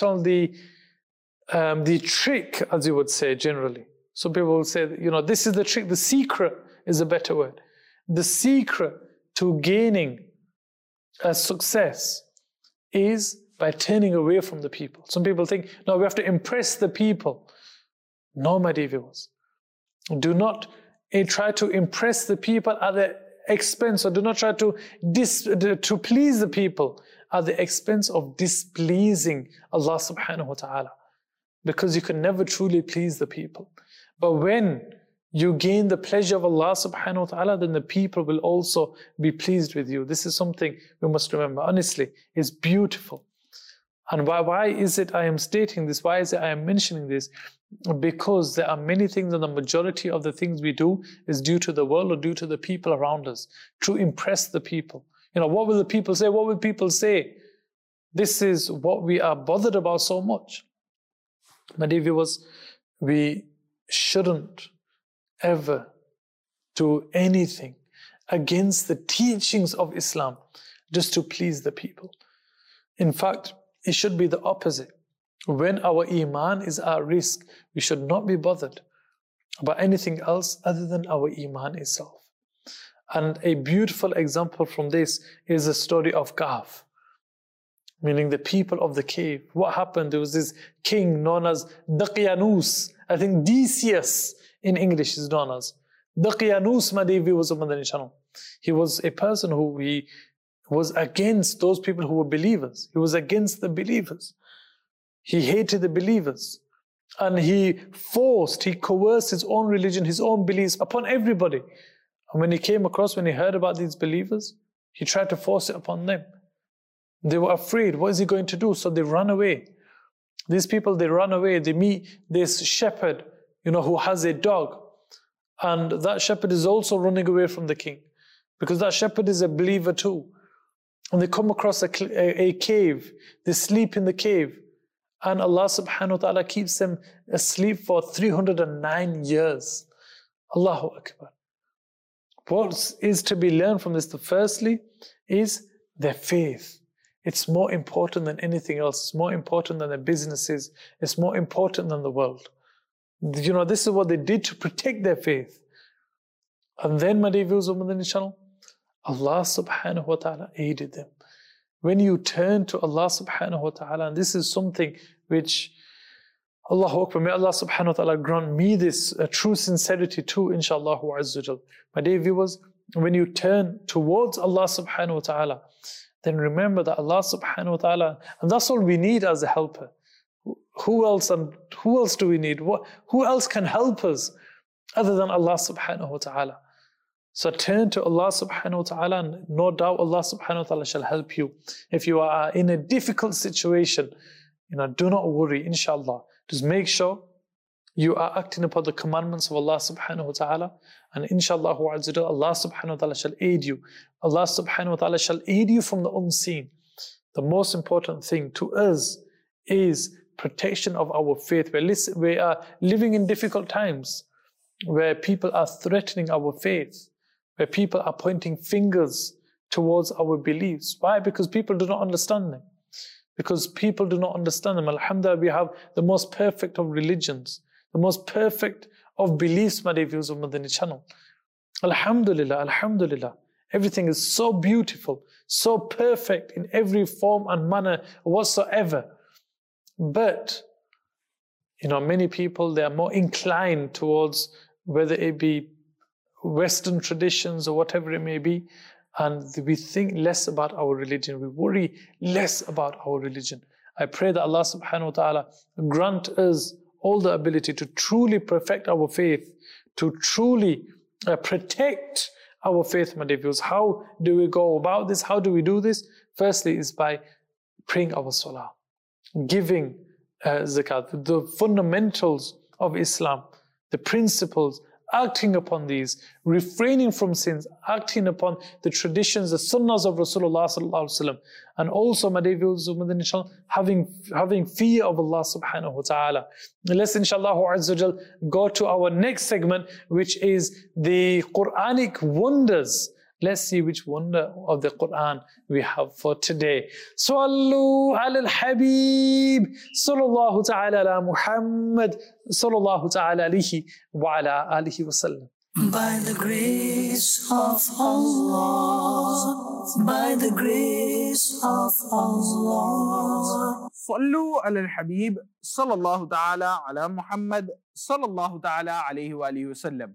channel, the trick, as you would say generally, some people will say, this is the trick, the secret is a better word. The secret to gaining a success is by turning away from the people. Some people think, no, we have to impress the people. No, my dear viewers. Do not try to impress the people at the expense, or do not try to please the people at the expense of displeasing Allah subhanahu wa ta'ala. Because you can never truly please the people. But when you gain the pleasure of Allah subhanahu wa ta'ala, then the people will also be pleased with you. This is something we must remember. Honestly, it's beautiful. And why is it I am stating this? Why is it I am mentioning this? Because there are many things, and the majority of the things we do is due to the world or due to the people around us, to impress the people. What will the people say? What will people say? This is what we are bothered about so much. My dear viewers, we shouldn't ever do anything against the teachings of Islam just to please the people. In fact, it should be the opposite. When our iman is at risk, we should not be bothered about anything else other than our iman itself. And a beautiful example from this is the story of Kahf, meaning the people of the cave. What happened? There was this king known as Daqyanus. I think Decius in English is known as Daqyanus, my dear viewers of Madani Channel, he was a person who he was against those people who were believers. He was against the believers. He hated the believers. And he coerced his own religion, his own beliefs upon everybody. And when he heard about these believers, he tried to force it upon them. They were afraid. What is he going to do? So they run away. These people, they run away. They meet this shepherd, who has a dog. And that shepherd is also running away from the king, because that shepherd is a believer too. And they come across a cave. They sleep in the cave. And Allah subhanahu wa ta'ala keeps them asleep for 309 years. Allahu Akbar. What is to be learned from this? Firstly is their faith. It's more important than anything else. It's more important than their businesses. It's more important than the world. This is what they did to protect their faith. And then, my dear viewers of Madani Channel, Allah subhanahu wa ta'ala aided them. When you turn to Allah subhanahu wa ta'ala, and this is something which, Allahu Akbar, may Allah subhanahu wa ta'ala grant me this true sincerity too, inshaAllah azzawajal. My dear viewers, when you turn towards Allah subhanahu wa ta'ala, then remember that Allah subhanahu wa ta'ala, and that's all we need as a helper. Who else do we need? Who else can help us other than Allah subhanahu wa ta'ala? So turn to Allah subhanahu wa ta'ala, and no doubt Allah subhanahu wa ta'ala shall help you. If you are in a difficult situation, do not worry, inshallah. Just make sure you are acting upon the commandments of Allah subhanahu wa ta'ala, and inshallah Allah subhanahu wa ta'ala shall aid you. Allah subhanahu wa ta'ala shall aid you from the unseen. The most important thing to us is protection of our faith. We are living in difficult times where people are threatening our faith, where people are pointing fingers towards our beliefs. Why? Because people do not understand them. Alhamdulillah, we have the most perfect of religions, the most perfect of beliefs, my dear viewers of Madani Channel. Alhamdulillah. Everything is so beautiful, so perfect in every form and manner whatsoever. But, many people, they are more inclined towards whether it be Western traditions or whatever it may be, and we think less about our religion. We worry less about our religion. I pray that Allah subhanahu wa ta'ala grant us all the ability to truly perfect our faith, to truly protect our faith, my dear viewers. How do we go about this? How do we do this? Firstly is by praying our salah, giving zakat, the fundamentals of Islam, the principles, acting upon these, refraining from sins, acting upon the traditions, the sunnahs of Rasulullah sallallahu alaihi wasallam, and also, my dear viewers of Madani Channel, having fear of Allah subhanahu wa ta'ala. Let's inshallah azzawajal go to our next segment, which is the Quranic wonders. Let's see which wonder of the Quran we have for today. Sallu ala al-Habib, sallallahu ta'ala ala Muhammad, sallallahu ta'ala alihi wa ala alihi wa sallam. By the grace of Allah, by the grace of Allah. Sallu ala al-Habib, sallallahu ta'ala ala Muhammad, sallallahu ta'ala alayhi wa alihi wa sallam.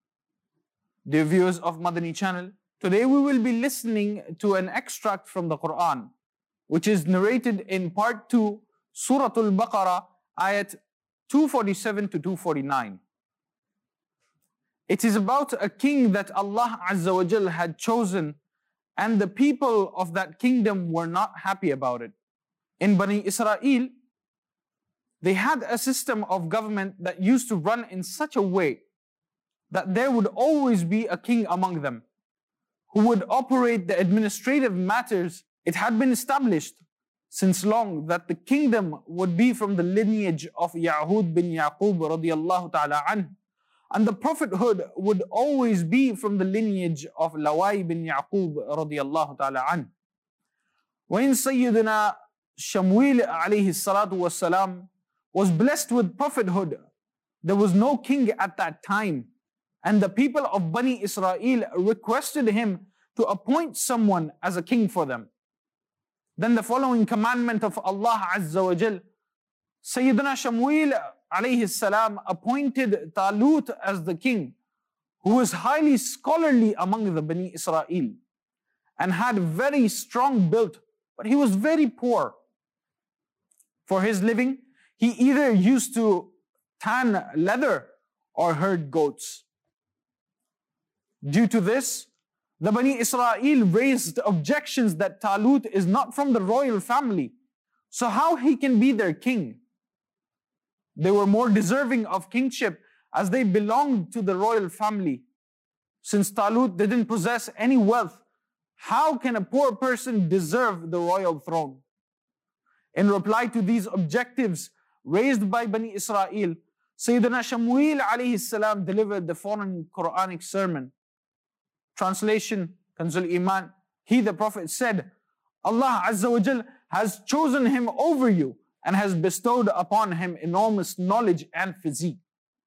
Dear viewers of Madani Channel, today we will be listening to an extract from the Quran, which is narrated in part 2, Surah Al-Baqarah, ayat 247 to 249. It is about a king that Allah Azza wa Jal had chosen, and the people of that kingdom were not happy about it. In Bani Israel, they had a system of government that used to run in such a way that there would always be a king among them who would operate the administrative matters. It had been established since long that the kingdom would be from the lineage of Ya'hud bin Yaqub radiyallahu ta'ala anhu, and the prophethood would always be from the lineage of Lawai bin Yaqub radiyallahu ta'ala anhu. When Sayyidina Shamwil alayhi salatu wassalam was blessed with prophethood, there was no king at that time, and the people of Bani Israel requested him to appoint someone as a king for them. Then the following commandment of Allah Azza wa Jal, Sayyidina Shamwil alayhi salam appointed Talut as the king, who was highly scholarly among the Bani Israel and had very strong build, but he was very poor. For his living, he either used to tan leather or herd goats. Due to this, the Bani Israel raised objections that Talut is not from the royal family, so how he can be their king? They were more deserving of kingship as they belonged to the royal family. Since Talut didn't possess any wealth, how can a poor person deserve the royal throne? In reply to these objectives raised by Bani Israel, Sayyidina Shamuel alayhi salam delivered the following Quranic sermon. Translation, Kanzul Iman. He, the Prophet, said, Allah Azza wa Jal has chosen him over you and has bestowed upon him enormous knowledge and physique.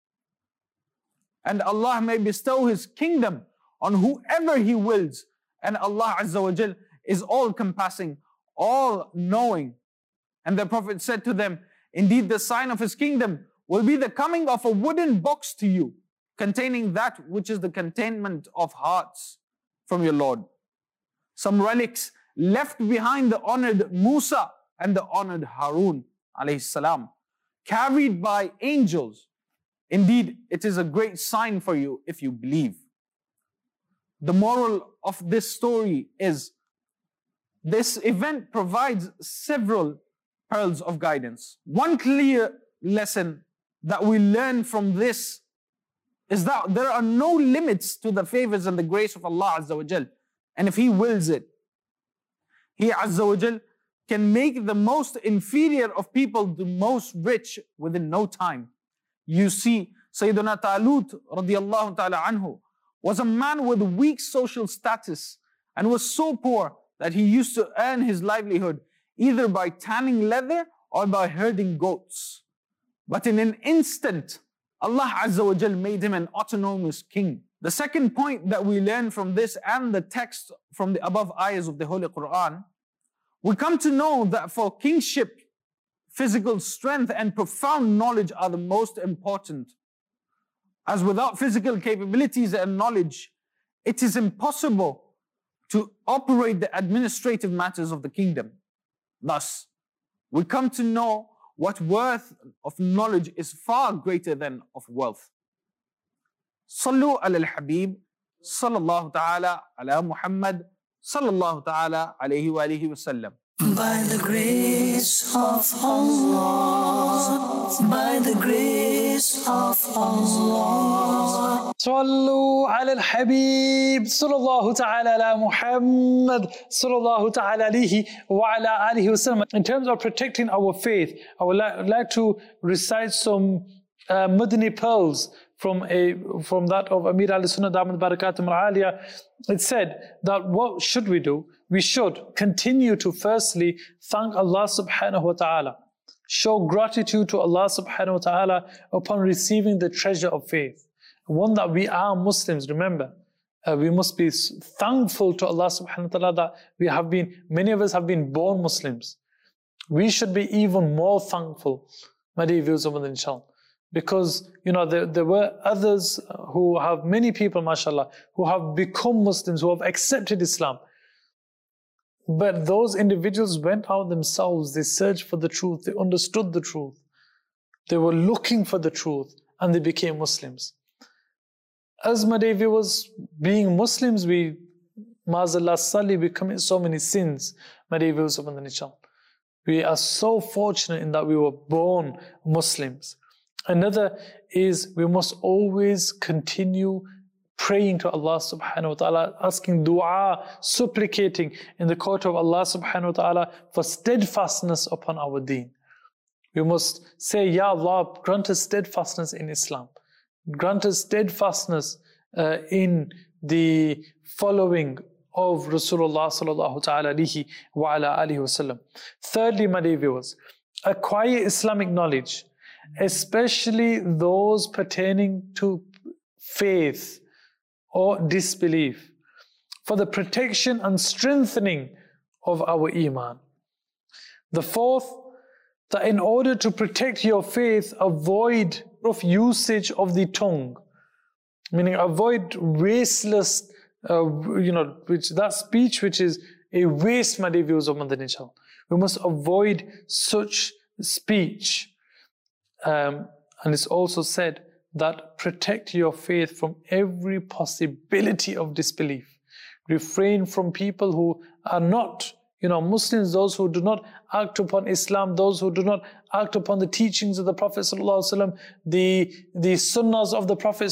And Allah may bestow His kingdom on whoever He wills. And Allah Azza wa Jal is all-compassing, all-knowing. And the Prophet said to them, indeed the sign of His kingdom will be the coming of a wooden box to you, containing that which is the containment of hearts from your Lord. Some relics left behind the honored Musa and the honored Harun alayhi salam, carried by angels. Indeed, it is a great sign for you if you believe. The moral of this story is, this event provides several pearls of guidance. One clear lesson that we learn from this is that there are no limits to the favors and the grace of Allah Azza wa Jal. And if He wills it, He Azza wa Jal can make the most inferior of people the most rich within no time. You see, Sayyidina Talut radiallahu ta'ala anhu was a man with weak social status and was so poor that he used to earn his livelihood either by tanning leather or by herding goats. But in an instant, Allah Azza wa Jal made him an autonomous king. The second point that we learn from this and the text from the above ayahs of the Holy Quran, we come to know that for kingship, physical strength and profound knowledge are the most important. As without physical capabilities and knowledge, it is impossible to operate the administrative matters of the kingdom. Thus, we come to know what worth of knowledge is far greater than of wealth. Sallu ala al-Habib, sallallahu ta'ala ala Muhammad, sallallahu ta'ala alayhi wa alihi wa sallam. By the grace of Allah, by the grace of Allah. Sallu ala al-Habib, sallallahu ta'ala ala Muhammad, sallallahu ta'ala alayhi wa ala alihi wa sallam. In terms of protecting our faith, I would like to recite some Madani pearls from that of Amir al-Sunnah Damat Barakatum al-Aliyah. It said that what should we do? We should continue to firstly thank Allah subhanahu wa ta'ala. Show gratitude to Allah subhanahu wa ta'ala upon receiving the treasure of faith. One, that we are Muslims, remember. We must be thankful to Allah subhanahu wa ta'ala that many of us have been born Muslims. We should be even more thankful, my dear viewers of inshallah. Because, there were others who have, many people, mashallah, who have become Muslims, who have accepted Islam. But those individuals went out themselves, they searched for the truth, they understood the truth. They were looking for the truth and they became Muslims. As my dear viewers, being Muslims, we commit so many sins, my dear viewers of inshallah. We are so fortunate in that we were born Muslims. Another is we must always continue praying to Allah subhanahu wa ta'ala, asking dua, supplicating in the court of Allah subhanahu wa ta'ala for steadfastness upon our deen. We must say, Ya Allah, grant us steadfastness in Islam. Grant us steadfastness in the following of Rasulullah sallallahu ta'ala alihi wa ala alihi wa sallam. Thirdly, my dear viewers, acquire Islamic knowledge, especially those pertaining to faith or disbelief, for the protection and strengthening of our iman. The fourth, that in order to protect your faith, avoid rough usage of the tongue. Meaning avoid wasteless, that speech which is a waste, my dear viewers of Madani channel. We must avoid such speech. And it's also said that protect your faith from every possibility of disbelief. Refrain from people who are not, Muslims, those who do not act upon Islam, those who do not act upon the teachings of the Prophet ﷺ, the sunnahs of the Prophet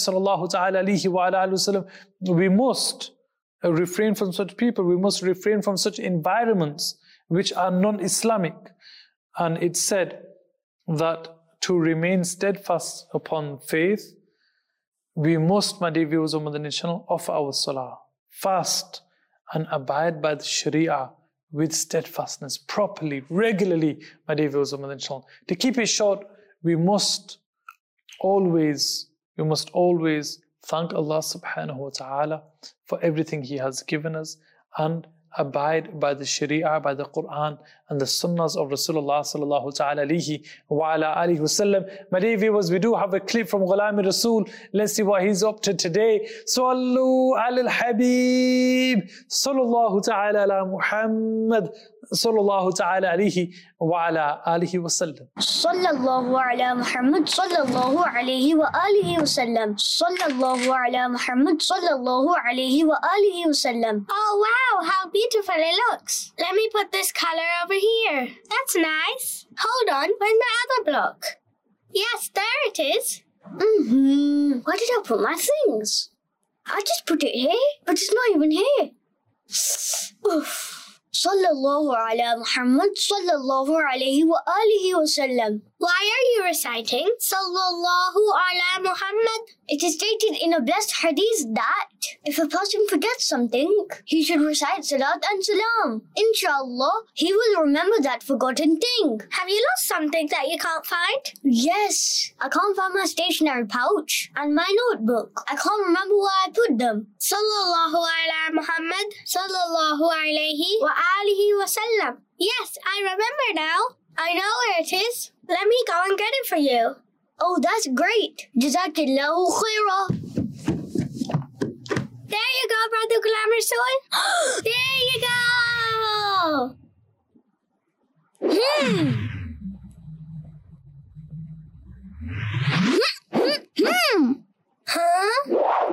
ﷺ. We must refrain from such people. We must refrain from such environments which are non-Islamic. And it's said that to remain steadfast upon faith, we must, my dear viewers of Madani channel, offer our salah, fast, and abide by the Sharia with steadfastness, properly, regularly, my dear viewers of Madani channel. To keep it short, we must always thank Allah subhanahu wa ta'ala for everything He has given us and abide by the Sharia, by the Quran and the Sunnahs of Rasulullah sallallahu ta'ala alayhi wa ala alihi wasallam. My dear viewers, we do have a clip from Ghulam Rasul. Let's see what he's up to today. Sallu ala al-Habib, sallallahu ta'ala ala Muhammad, sallallahu ta'ala alayhi wa ala alihi wasallam. Sallallahu ala Muhammad, sallallahu alayhi wa alihi wasallam. Sallallahu ala Muhammad, sallallahu alayhi wa alihi wasallam. Oh wow, how beautiful it looks. Let me put this color over here. That's nice. Hold on, where's my other block? Yes, there it is. Where did I put my things? I just put it here, but it's not even here. Oof. Sallallahu ala Muhammad, sallallahu alayhi wa alihi wa sallam. Why are you reciting Sallallahu ala Muhammad? It is stated in a blessed hadith that if a person forgets something, he should recite Salat and Salam. Inshallah, he will remember that forgotten thing. Have you lost something that you can't find? Yes, I can't find my stationery pouch and my notebook. I can't remember where I put them. Sallallahu ala Muhammad, sallallahu alayhi wa alihi wa sallam. Yes, I remember now. I know where it is. Let me go and get it for you. Oh, that's great. Jazakillahu khairah. There you go, Brother Ghulam Rasul. There you go. Huh?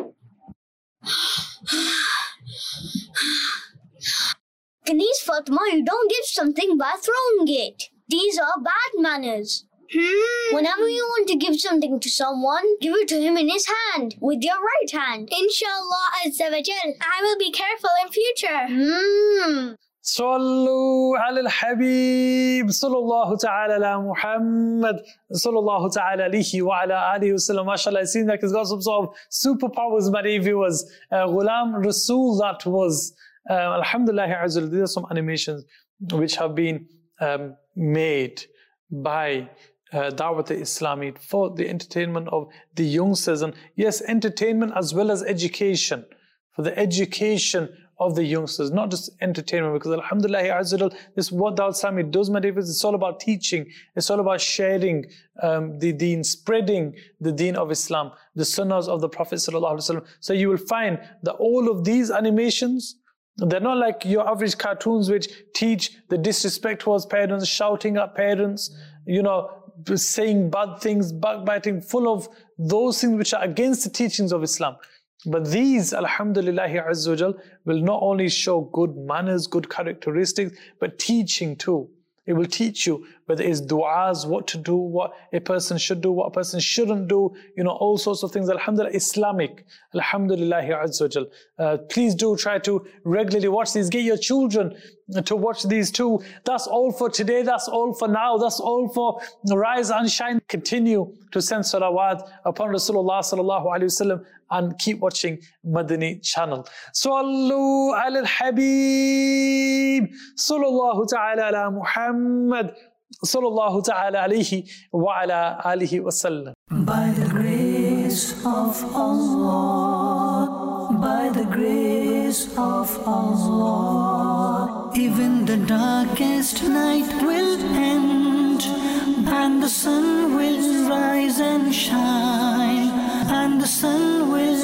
Khanis Fatima, you don't give something by throwing it. These are bad manners. Whenever you want to give something to someone, give it to him in his hand, with your right hand. Inshallah Azza wa Jal, I will be careful in future. Sallu ala al-Habib, sallallahu ta'ala ala Muhammad, sallallahu ta'ala alayhi wa ala alihi wa sallam. MashaAllah, it seems like it's got some sort of superpowers, my dear viewers. Ghulam Rasul, that was, alhamdulillah, these are some animations which have been made by Dawat Islami for the entertainment of the youngsters, and yes, entertainment as well as education, for the education of the youngsters, not just entertainment, because alhamdulillah, this is what Dawat Islami does, my dear viewers. It's all about teaching, it's all about sharing the deen, spreading the deen of Islam, the sunnahs of the Prophet ﷺ. So you will find that all of these animations, they're not like your average cartoons which teach the disrespect towards parents, shouting at parents, saying bad things, backbiting, full of those things which are against the teachings of Islam. But these, alhamdulillah azza wa jal, will not only show good manners, good characteristics, but teaching too. It will teach you whether it's du'as, what to do, what a person should do, what a person shouldn't do, all sorts of things. Alhamdulillah, Islamic. Alhamdulillah azza wa jal. Please do try to regularly watch these. Get your children to watch these too. That's all for today. That's all for now. That's all for Rise and Shine. Continue to send salawat upon Rasulullah sallallahu alayhi wasallam and keep watching Madani channel. Sallu ala al-Habib, sallallahu ta'ala ala Muhammad, sallallahu ta'ala alayhi wa ala alihi wa sallam. By the grace of Allah, by the grace of Allah, even the darkest night will end, and the sun will rise and shine, and the sun will